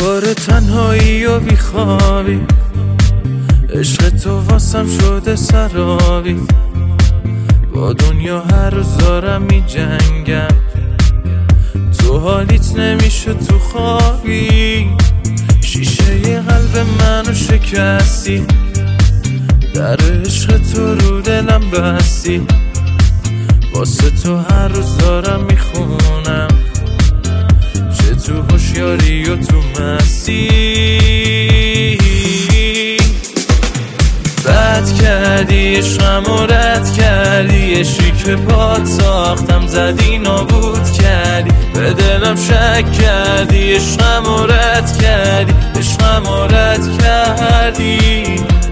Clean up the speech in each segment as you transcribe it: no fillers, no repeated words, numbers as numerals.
دوباره تنهایی و بیخوابی، عشق تو واسم شده سرابی. با دنیا هر روز دارم می جنگم، تو حالیت نمیشه تو خوابی. شیشه ی قلب منو شکستی، در عشق تو رو دلم بستی. واسه تو هر روز دارم میخونم، چه تو هوشیاری و تو مستی. بد کردی عشقمو رد کردی، عشقی که پات ساختم زدی نابود کردی. به دلم شک کردی عشقمو رد کردی، عشقمو رد کردی.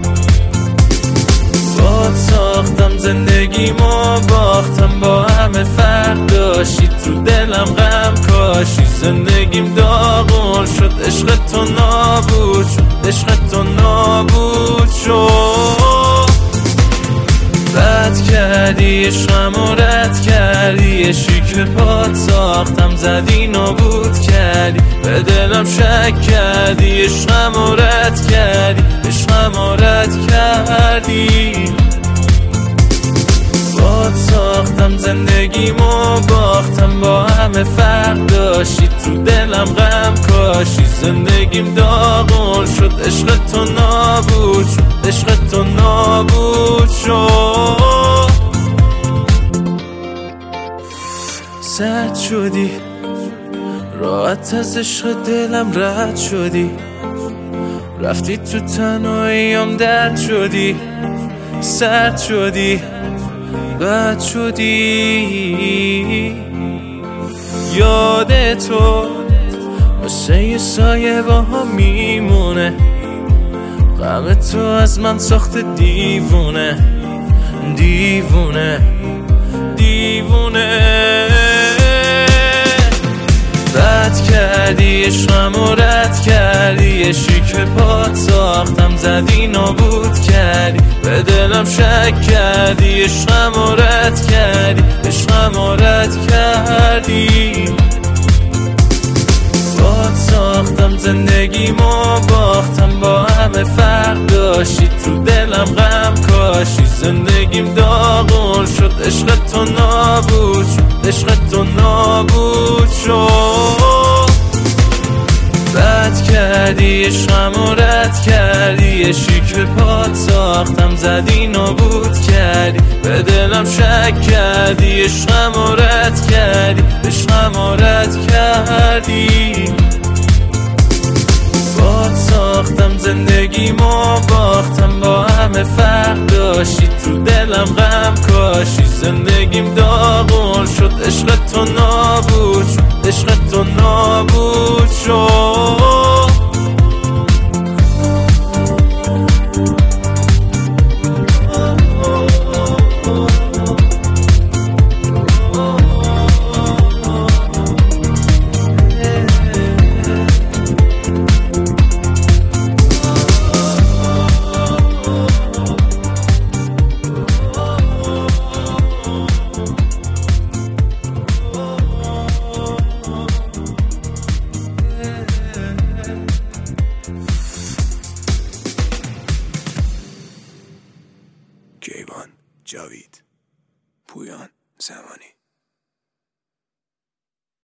باد ساختم زندگیمو باختم، با همه فرق داشتی تو دلم غم کاشی. زندگیم داغون شد، عشق تو نابود شد، عشق تو نابود شد. بد کردی عشقمو رد کردی، عشقی که پات ساختم زدی نابود کردی. به دلم شک کردی عشقمو رد کردی، عشقمو رد کردی. باد ساختم زندگیمو باختم، با همه فرق داشتی تو دلم غم کاشی. زندگیم داغون شد، عشق تو نابود شد، عشق تو نابود شد. سرد شدی، راحت از عشق دلم رد شدی. رفتی تو تنهاییم درد شدی، سرد شدی، بد شدی. یاد تو مثل یه سایه با هم میمونه، غم تو از من ساخته دیوونه، دیوونه، دیوونه. بد کردی عشقمو رد کردی، عشقی که پات ساختم زدی نابود کردی. به دلم شک کردی عشقمو رد کردی، عشقمو رد کردی. باد ساختم زندگیمو باختم، با همه فرق داشتی تو دلم غم کاشی. زندگیم داغون شد، عشق تو نابود شد، عشق تو نابود شد. بد کردی عشقمو رد کردی، عشقی که پات ساختم زدی نابود کردی. به دلم شک کردی عشقمو رد کردی، عشقمو رد کردی. باد ساختم زندگیمو باختم، با همه فرق داشتی تو دلم غم کاشی. زندگیم داغون شد، عشق تو نابود شد، عشق تو نابود شد. کیوان، جاوید، پویان، زمانی.